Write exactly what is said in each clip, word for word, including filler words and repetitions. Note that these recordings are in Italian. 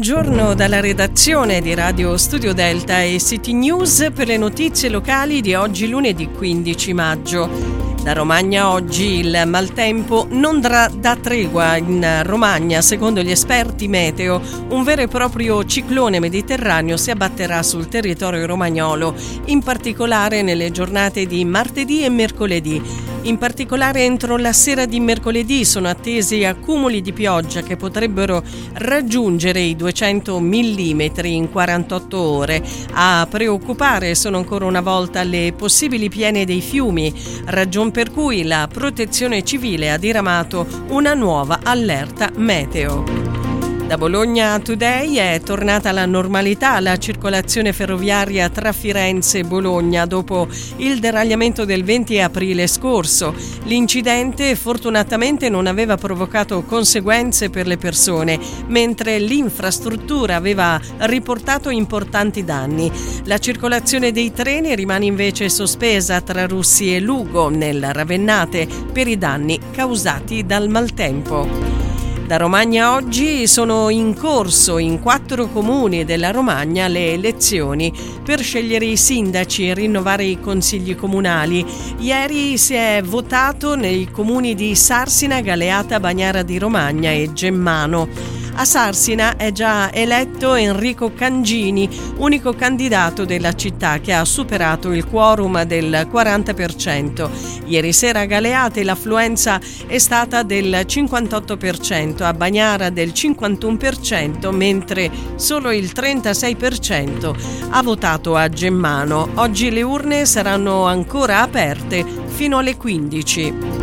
buongiorno dalla redazione di Radio Studio Delta e City News per le notizie locali di oggi lunedì quindici maggio. Da Romagna oggi il maltempo non dà da tregua in Romagna. Secondo gli esperti meteo, un vero e proprio ciclone mediterraneo si abbatterà sul territorio romagnolo, in particolare nelle giornate di martedì e mercoledì. In particolare entro la sera di mercoledì sono attesi accumuli di pioggia che potrebbero raggiungere i duecento millimetri in quarantotto ore. A preoccupare sono ancora una volta le possibili piene dei fiumi, ragion per cui la Protezione Civile ha diramato una nuova allerta meteo. Da Bologna Today è tornata la normalità la circolazione ferroviaria tra Firenze e Bologna dopo il deragliamento del venti aprile scorso. L'incidente fortunatamente non aveva provocato conseguenze per le persone, mentre l'infrastruttura aveva riportato importanti danni. La circolazione dei treni rimane invece sospesa tra Russi e Lugo, nel Ravennate, per i danni causati dal maltempo. Da Romagna oggi sono in corso in quattro comuni della Romagna le elezioni per scegliere i sindaci e rinnovare i consigli comunali. Ieri si è votato nei comuni di Sarsina, Galeata, Bagnara di Romagna e Gemmano. A Sarsina è già eletto Enrico Cangini, unico candidato della città che ha superato il quorum del quaranta per cento. Ieri sera a Galeate l'affluenza è stata del cinquantotto per cento, a Bagnara del cinquantuno per cento, mentre solo il trentasei per cento ha votato a Gemmano. Oggi le urne saranno ancora aperte fino alle quindici.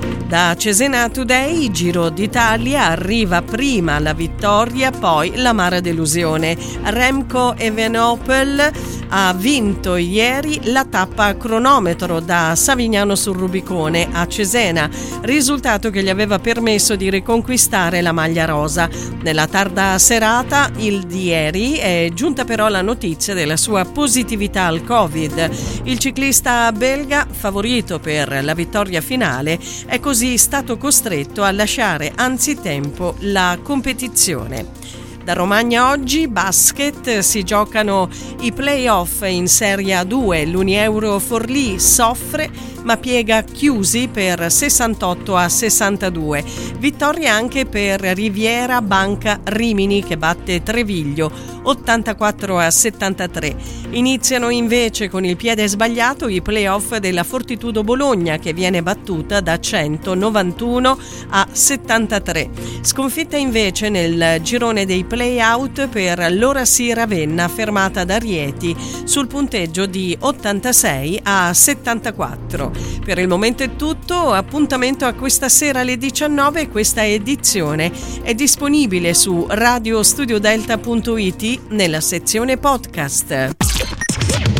Da Cesena Today, Giro d'Italia, arriva prima la vittoria, poi l'amara delusione. Remco Evenepoel ha vinto ieri la tappa a cronometro da Savignano sul Rubicone a Cesena, risultato che gli aveva permesso di riconquistare la maglia rosa. Nella tarda serata, il di ieri, è giunta però la notizia della sua positività al Covid. Il ciclista belga, favorito per la vittoria finale, è così stato costretto a lasciare anzitempo la competizione. Da Romagna oggi, basket, si giocano i play-off in Serie A due. L'Unieuro Forlì soffre ma piega chiusi per sessantotto a sessantadue. Vittoria anche per Riviera Banca Rimini che batte Treviglio ottantaquattro a settantatré. Iniziano invece con il piede sbagliato i play-off della Fortitudo Bologna che viene battuta da centonovantuno a settantatré. Sconfitta invece nel girone dei play-out per l'Orasi Ravenna fermata da Rieti sul punteggio di ottantasei a settantaquattro. Per il momento è tutto, appuntamento a questa sera alle diciannove. Questa edizione è disponibile su radio studio delta punto it nella sezione podcast.